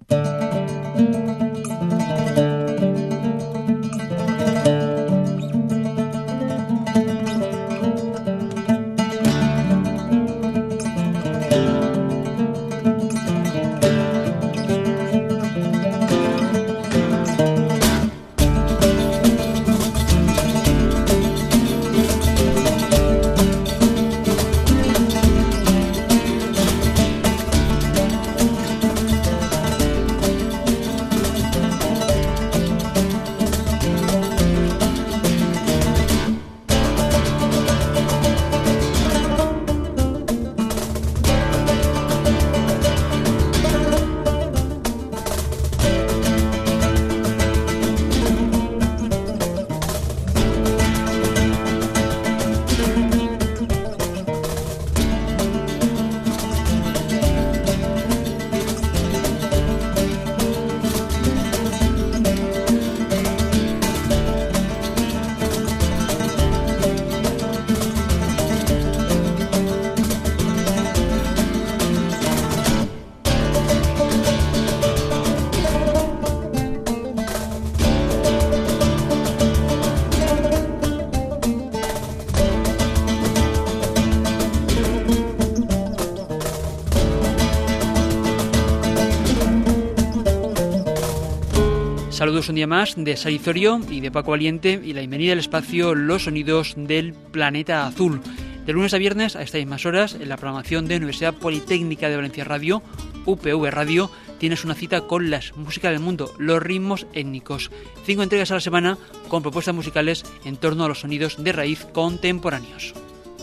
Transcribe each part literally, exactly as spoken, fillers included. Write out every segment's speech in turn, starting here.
Saludos un día más de Sarizorio y de Paco Valiente y la bienvenida al espacio Los Sonidos del Planeta Azul. De lunes a viernes a estas mismas horas en la programación de Universidad Politécnica de Valencia Radio, U P V Radio, tienes una cita con las músicas del mundo, los ritmos étnicos. Cinco entregas a la semana con propuestas musicales en torno a los sonidos de raíz contemporáneos.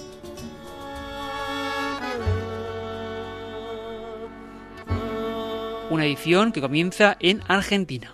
Una edición que comienza en Argentina.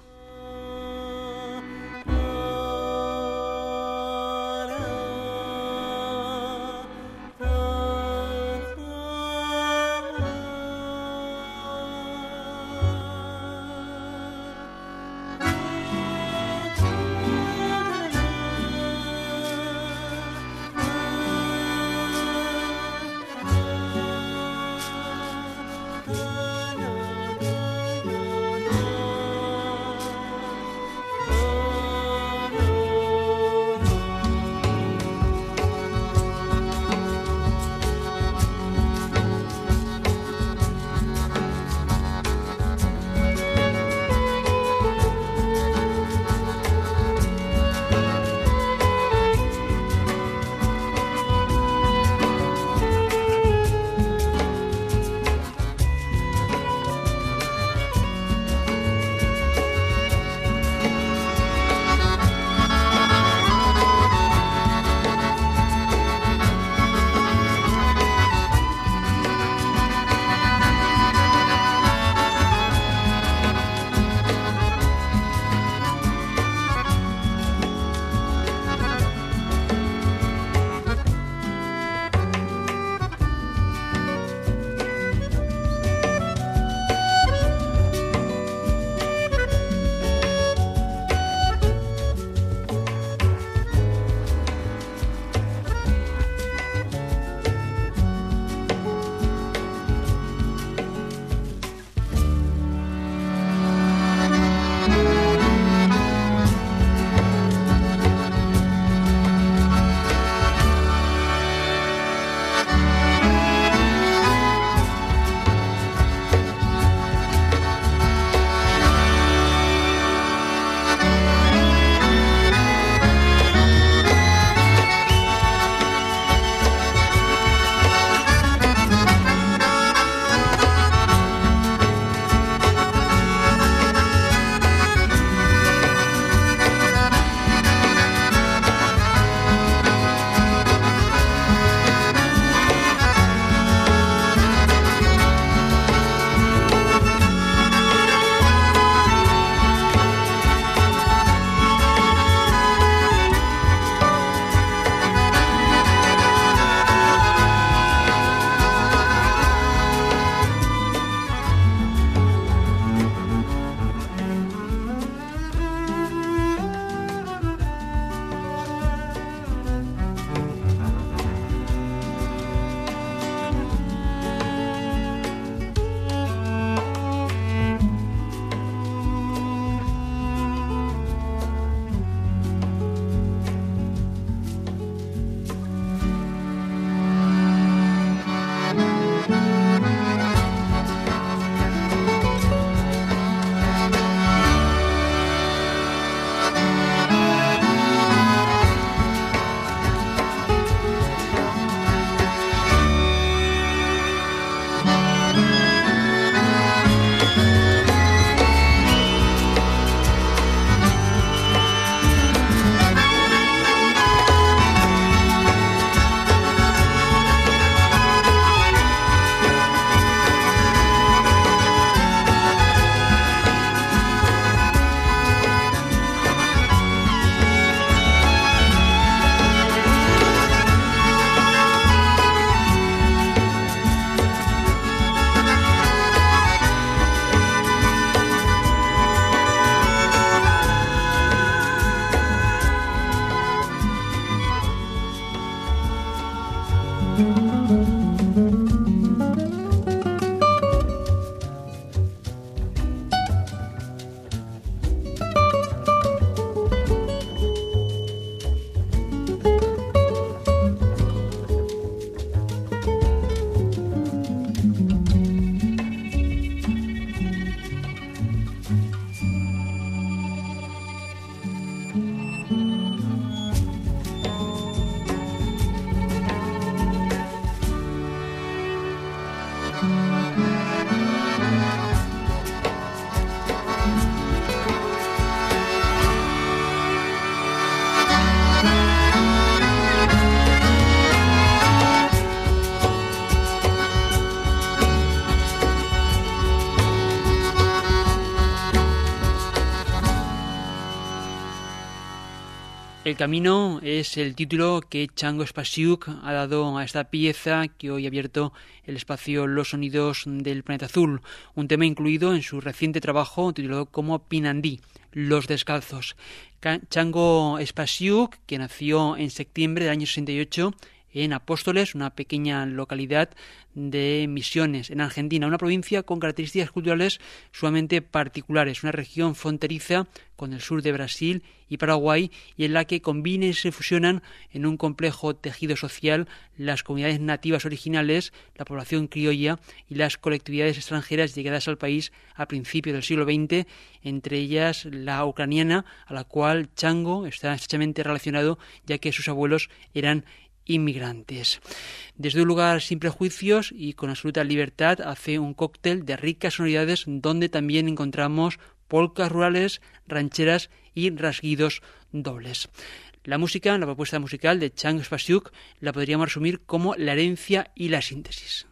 El camino es el título que Chango Spasiuk ha dado a esta pieza que hoy ha abierto el espacio Los Sonidos del Planeta Azul, un tema incluido en su reciente trabajo titulado como Pinandí, Los Descalzos. Chango Spasiuk, que nació en septiembre del año sesenta y ocho en Apóstoles, una pequeña localidad de Misiones, en Argentina, una provincia con características culturales sumamente particulares, una región fronteriza con el sur de Brasil y Paraguay, y en la que conviven y se fusionan en un complejo tejido social las comunidades nativas originales, la población criolla y las colectividades extranjeras llegadas al país a principios del siglo veinte, entre ellas la ucraniana, a la cual Chango está estrechamente relacionado, ya que sus abuelos eran inmigrantes. Desde un lugar sin prejuicios y con absoluta libertad hace un cóctel de ricas sonoridades donde también encontramos polcas rurales, rancheras y rasguidos dobles. La música, la propuesta musical de Chango Spasiuk la podríamos resumir como la herencia y la síntesis.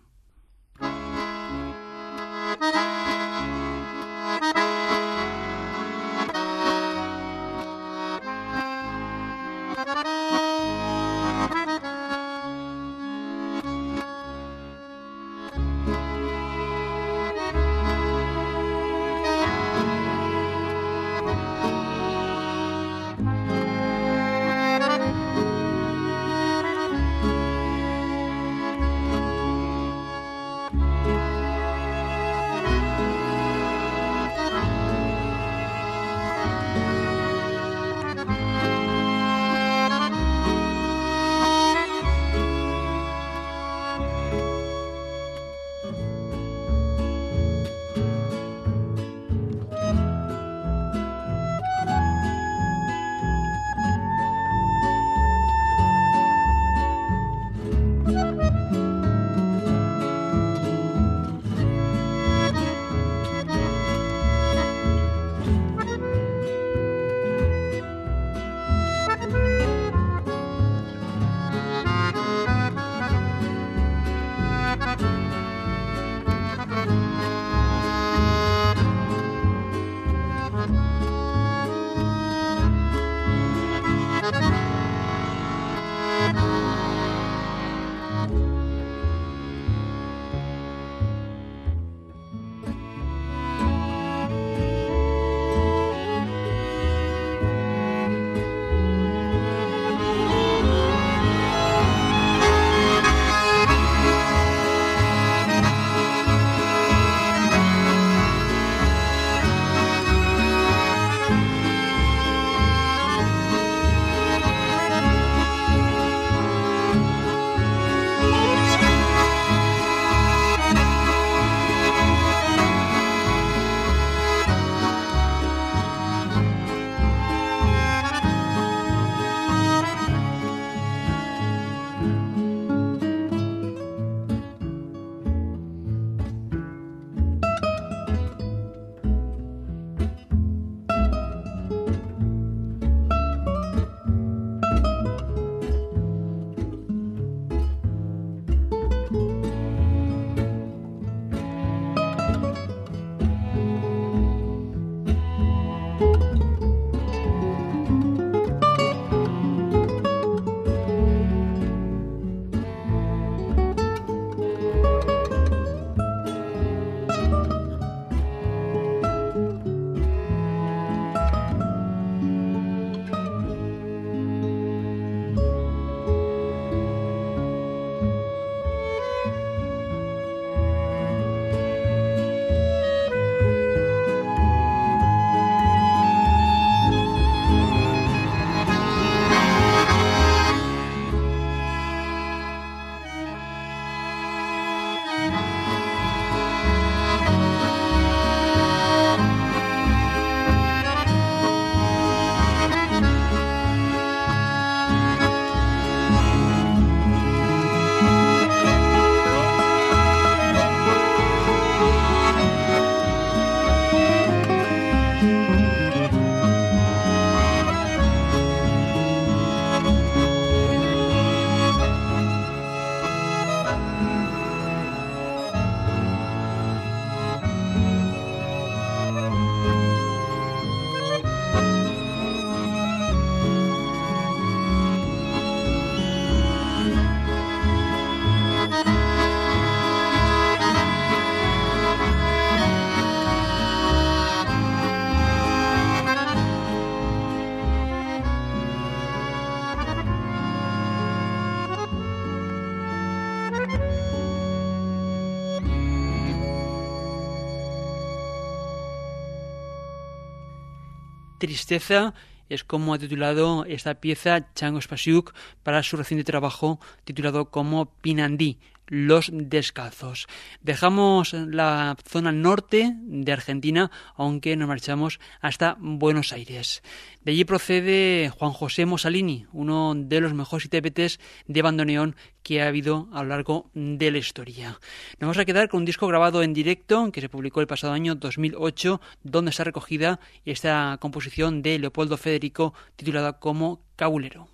tristeza es como ha titulado esta pieza Chango Spasiuk para su reciente trabajo titulado como Pinandí, Los Descalzos. Dejamos la zona norte de Argentina, aunque nos marchamos hasta Buenos Aires. De allí procede Juan José Mossalini, uno de los mejores intérpretes de bandoneón que ha habido a lo largo de la historia. Nos vamos a quedar con un disco grabado en directo que se publicó el pasado año dos mil ocho, donde está recogida esta composición de Leopoldo Federico titulada como Cabulero.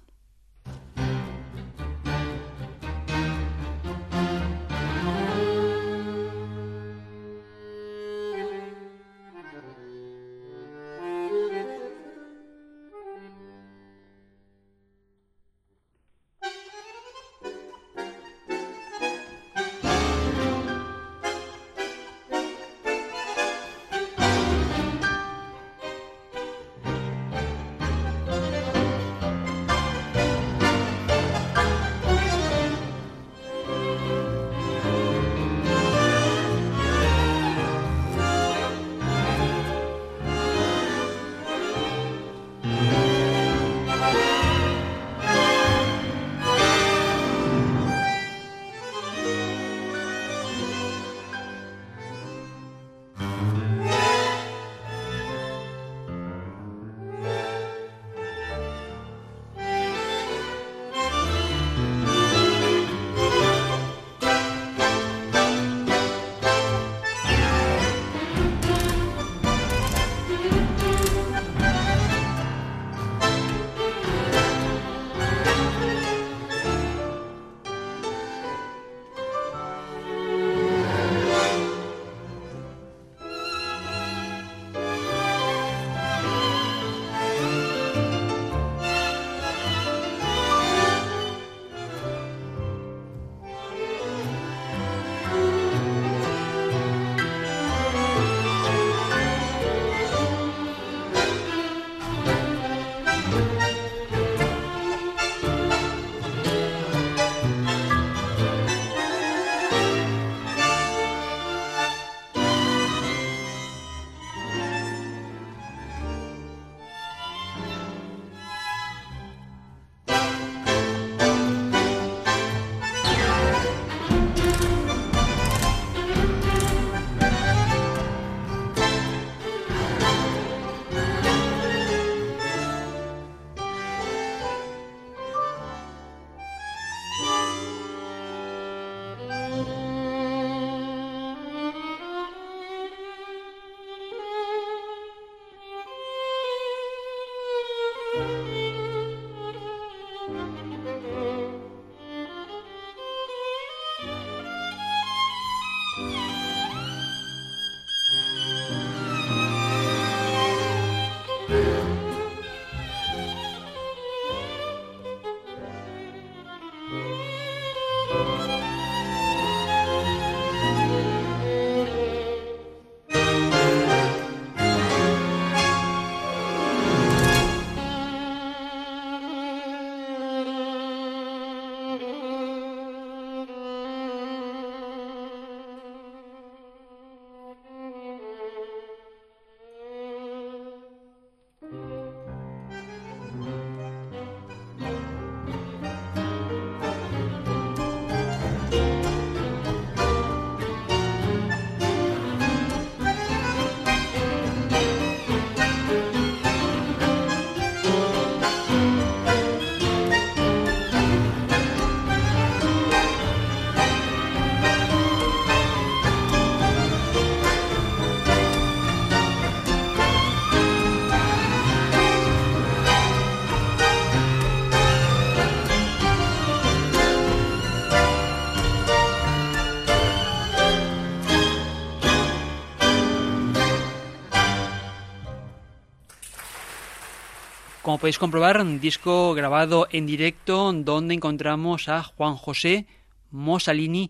Como podéis comprobar, un disco grabado en directo donde encontramos a Juan José Mossalini,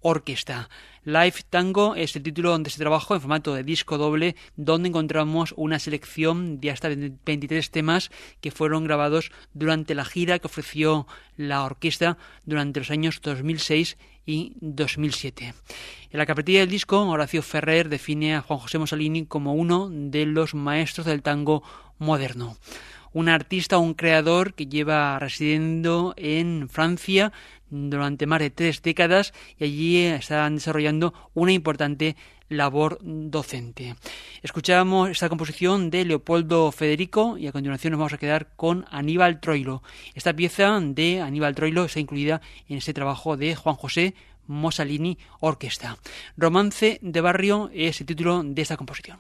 Orquesta. Live Tango es el título de este trabajo en formato de disco doble, donde encontramos una selección de hasta veintitrés temas que fueron grabados durante la gira que ofreció la orquesta durante los años dos mil seis y dos mil siete. En la carpetilla del disco, Horacio Ferrer define a Juan José Mossalini como uno de los maestros del tango moderno. Un artista, un creador que lleva residiendo en Francia durante más de tres décadas y allí están desarrollando una importante labor docente. Escuchábamos esta composición de Leopoldo Federico y a continuación nos vamos a quedar con Aníbal Troilo. Esta pieza de Aníbal Troilo está incluida en este trabajo de Juan José Mossalini Orquesta. Romance de barrio es el título de esta composición.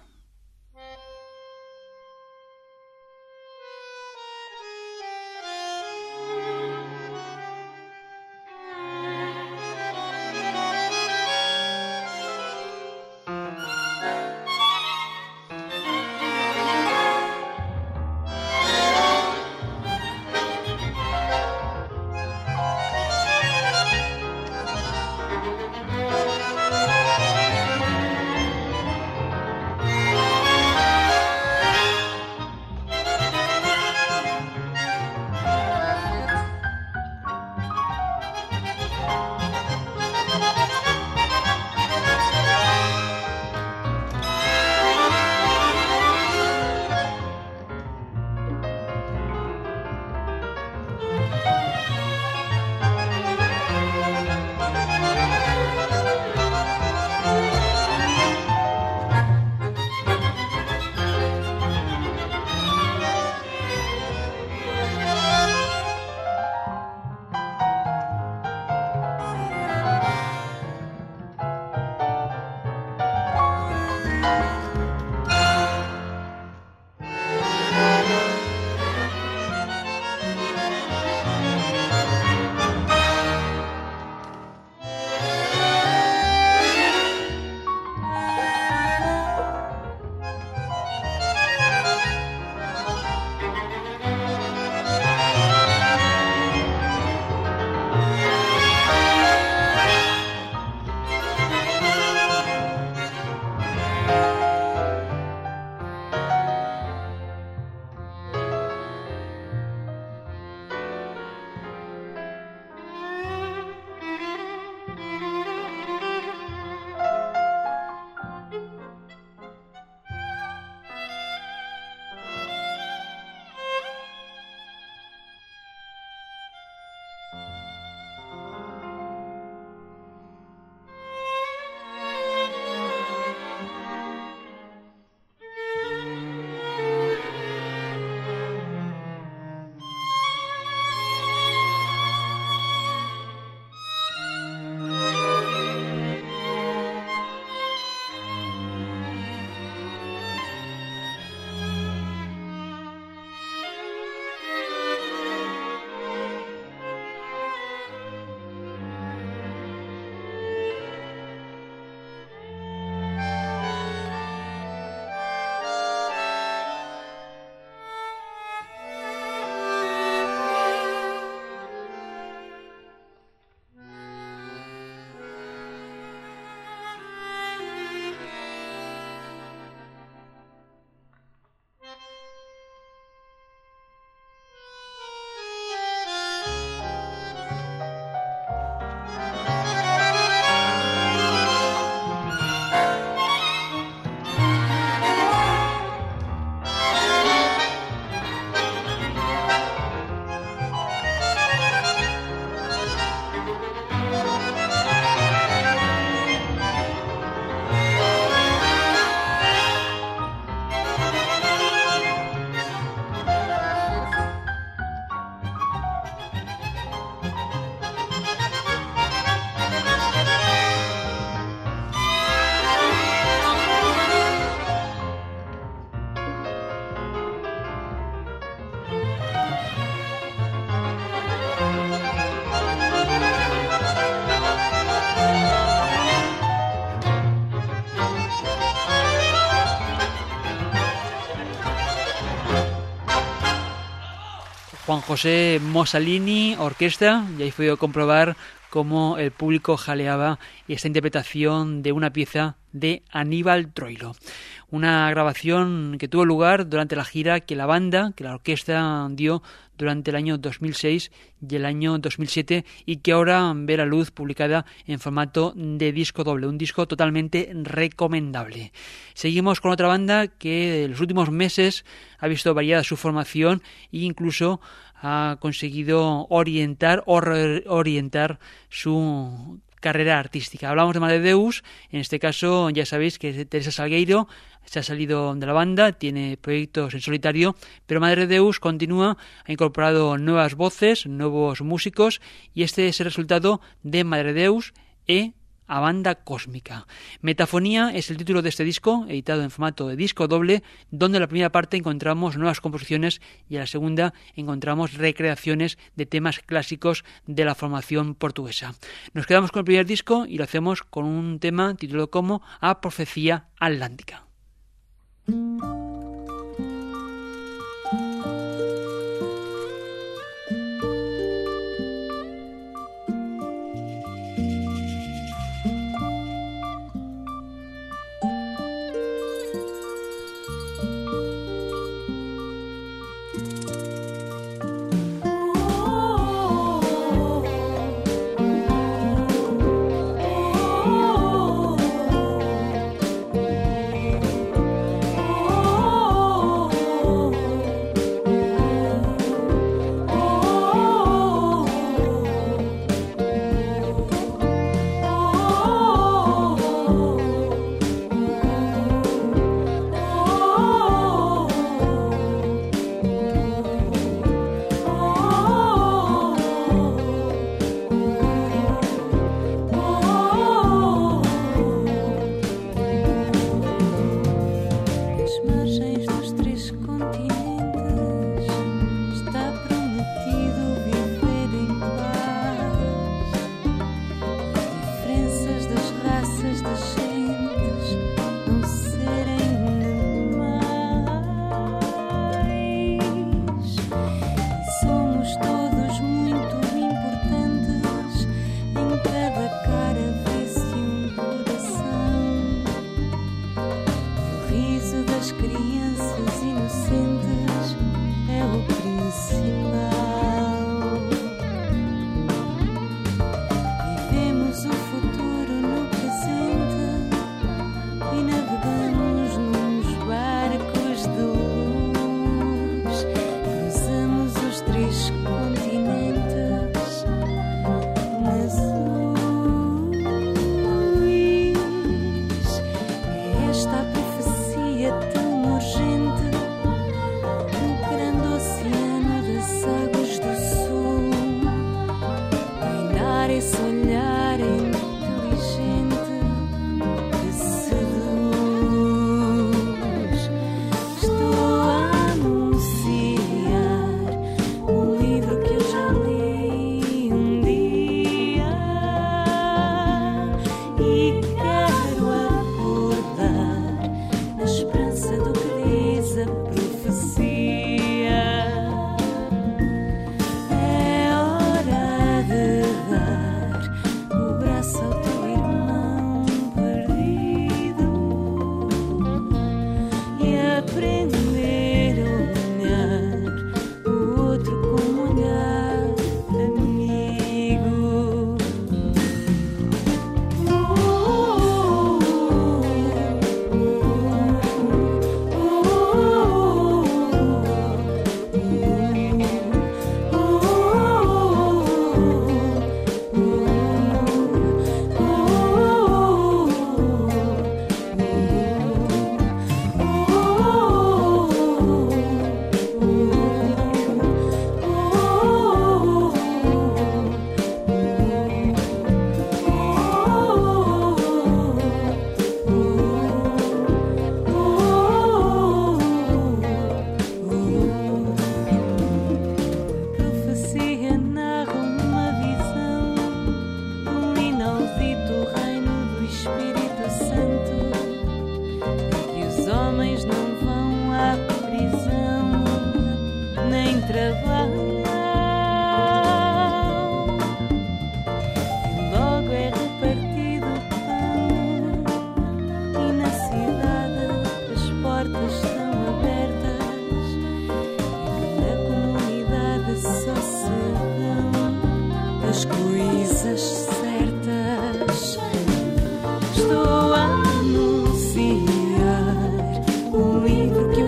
Juan José Mossalini Orquesta, y ahí he podido comprobar cómo el público jaleaba esta interpretación de una pieza de Aníbal Troilo. Una grabación que tuvo lugar durante la gira que la banda, que la orquesta dio durante el año dos mil seis y el año dos mil siete y que ahora ve la luz publicada en formato de disco doble, un disco totalmente recomendable. Seguimos con otra banda que en los últimos meses ha visto variada su formación e incluso ha conseguido orientar o reorientar su carrera artística. Hablamos de Madre Deus, en este caso ya sabéis que Teresa Salgueiro se ha salido de la banda, tiene proyectos en solitario, pero Madre Deus continúa, ha incorporado nuevas voces, nuevos músicos y este es el resultado de Madre Deus e a Banda Cósmica. Metafonía es el título de este disco, editado en formato de disco doble, donde en la primera parte encontramos nuevas composiciones y en la segunda encontramos recreaciones de temas clásicos de la formación portuguesa. Nos quedamos con el primer disco y lo hacemos con un tema titulado como A Profecía Atlántica.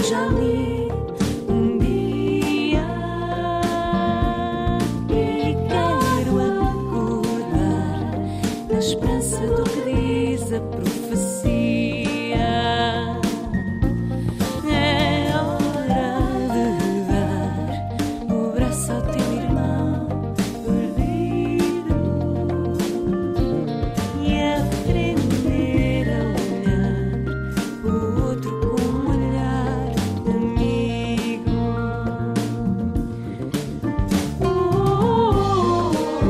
já li um dia e quero acordar na esperança do que diz a profecia. É hora de dar o braço ao teu irmão perdido e aprender a olhar o outro com um olhar amigo. Oh, oh,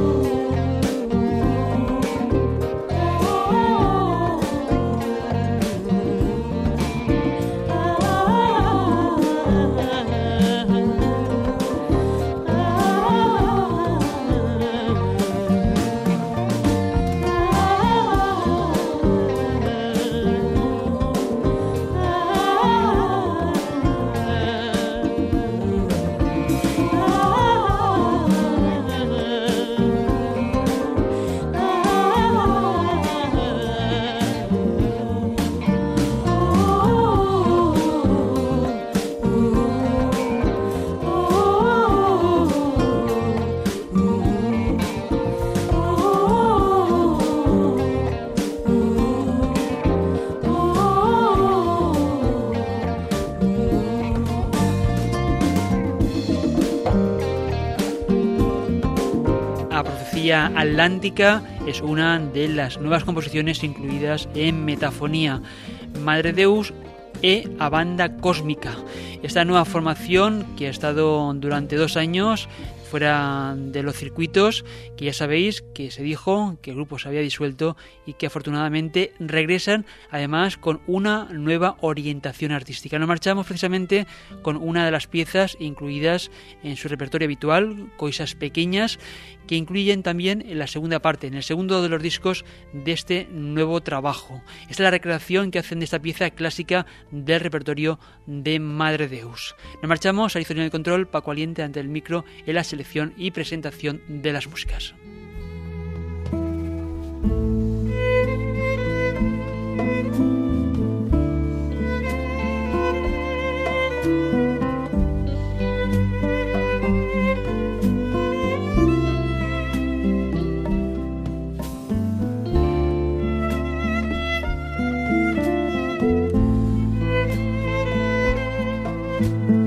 La profecía atlántica es una de las nuevas composiciones incluidas en Metafonía, Madre Deus e a Banda Cósmica. Esta nueva formación que ha estado durante dos años fuera de los circuitos, que ya sabéis que se dijo que el grupo se había disuelto y que afortunadamente regresan además con una nueva orientación artística. Nos marchamos precisamente con una de las piezas incluidas en su repertorio habitual, Coisas Pequeñas, que incluyen también en la segunda parte, en el segundo de los discos de este nuevo trabajo. Esta es la recreación que hacen de esta pieza clásica del repertorio de Madre Deus. Nos marchamos, Arizona en el control, Paco Aliente ante el micro en la selección y presentación de las músicas. oh.